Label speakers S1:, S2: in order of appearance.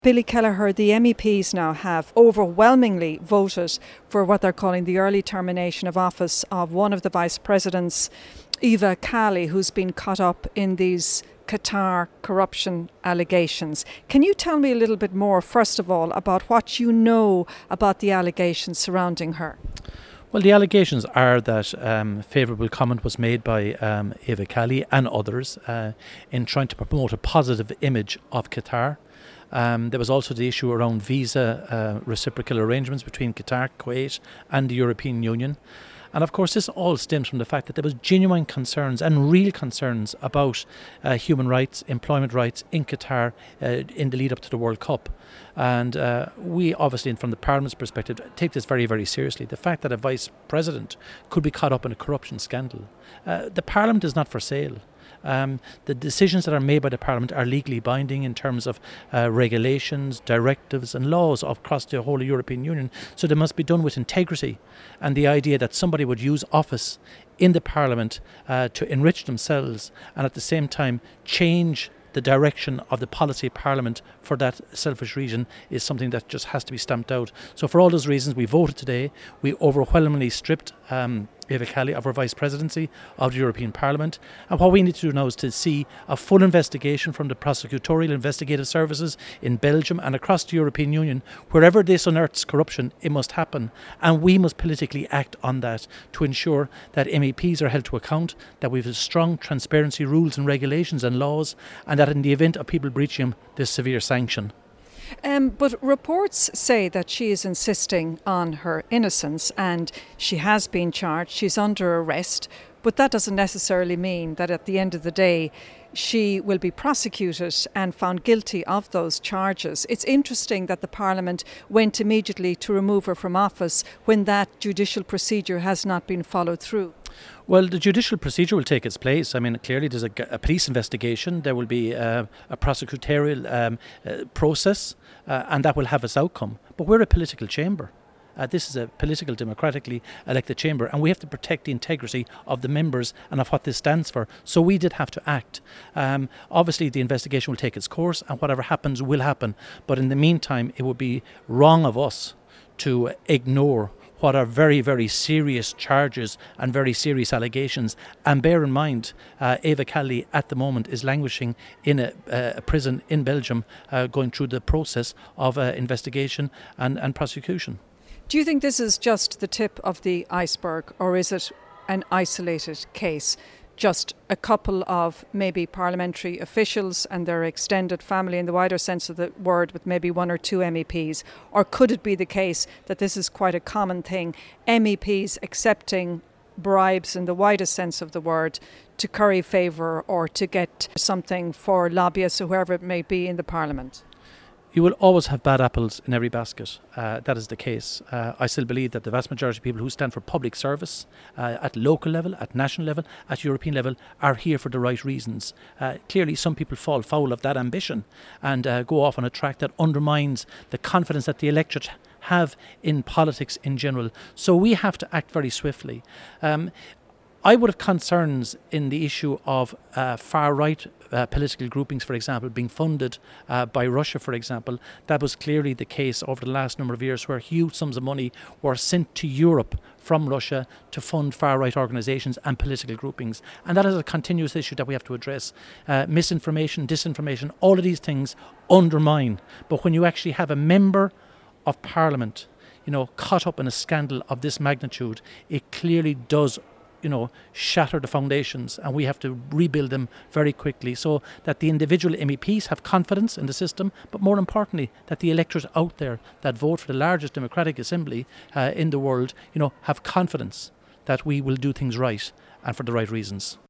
S1: Billy Kelleher, the MEPs now have overwhelmingly voted for what they're calling the early termination of office of one of the vice presidents, Eva Kaili, who's been caught up in these Qatar corruption allegations. Can you tell me a little bit more, first of all, about what you know about the allegations surrounding her?
S2: Well, the allegations are that favourable comment was made by Eva Kaili and others in trying to promote a positive image of Qatar. There was also the issue around visa reciprocal arrangements between Qatar, Kuwait and the European Union. And of course this all stems from the fact that there was genuine concerns and real concerns about human rights, employment rights in Qatar in the lead up to the World Cup. And we obviously, from the Parliament's perspective, take this very, very seriously. The fact that a Vice President could be caught up in a corruption scandal. The Parliament is not for sale. The decisions that are made by the Parliament are legally binding in terms of regulations, directives and laws across the whole European Union, so they must be done with integrity. And the idea that somebody would use office in the Parliament to enrich themselves and at the same time change the direction of the policy of Parliament for that selfish reason is something that just has to be stamped out. So for all those reasons, we voted today. We overwhelmingly stripped Eva Kaili of her vice presidency of the European Parliament. And what we need to do now is to see a full investigation from the prosecutorial investigative services in Belgium and across the European Union. Wherever this unearths corruption, it must happen. And we must politically act on that to ensure that MEPs are held to account, that we have strong transparency rules and regulations and laws, and that in the event of people breaching them, there's severe sanction.
S1: But reports say that she is insisting on her innocence and she has been charged, she's under arrest, but that doesn't necessarily mean that at the end of the day she will be prosecuted and found guilty of those charges. It's interesting that the Parliament went immediately to remove her from office when that judicial procedure has not been followed through.
S2: Well, the judicial procedure will take its place. I mean, clearly there's a police investigation. There will be a prosecutorial process and that will have its outcome. But we're a political chamber. This is a political, democratically elected chamber, and we have to protect the integrity of the members and of what this stands for. So we did have to act. Obviously, the investigation will take its course, and whatever happens will happen. But in the meantime, it would be wrong of us to ignore what are very, very serious charges and very serious allegations. And bear in mind, Eva Kaili at the moment is languishing in a prison in Belgium, going through the process of investigation and prosecution.
S1: Do you think this is just the tip of the iceberg, or is it an isolated case? Just a couple of maybe parliamentary officials and their extended family in the wider sense of the word, with maybe one or two MEPs? Or could it be the case that this is quite a common thing, MEPs accepting bribes in the widest sense of the word to curry favour or to get something for lobbyists or whoever it may be in the Parliament?
S2: You will always have bad apples in every basket. That is the case. I still believe that the vast majority of people who stand for public service at local level, at national level, at European level are here for the right reasons. Clearly some people fall foul of that ambition and go off on a track that undermines the confidence that the electorate have in politics in general. So we have to act very swiftly. I would have concerns in the issue of far-right political groupings, for example, being funded by Russia, for example. That was clearly the case over the last number of years, where huge sums of money were sent to Europe from Russia to fund far-right organisations and political groupings. And that is a continuous issue that we have to address. Misinformation, disinformation, all of these things undermine. But when you actually have a member of Parliament, caught up in a scandal of this magnitude, it clearly does shatter the foundations, and we have to rebuild them very quickly so that the individual MEPs have confidence in the system, but more importantly, that the electorate out there that vote for the largest democratic assembly in the world, have confidence that we will do things right and for the right reasons.